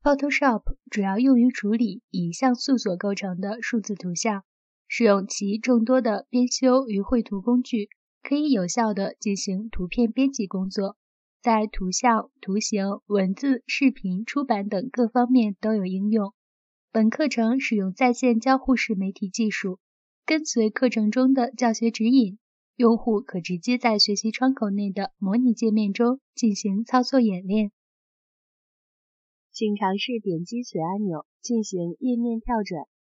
Photoshop 主要用于处理以像素所构成的数字图像，使用其众多的编修与绘图工具，可以有效地进行图片编辑工作，在图像、图形、文字、视频、出版等各方面都有应用。本课程使用在线交互式媒体技术，跟随课程中的教学指引，用户可直接在学习窗口内的模拟界面中进行操作演练。 请尝试点击此按钮进行页面跳转。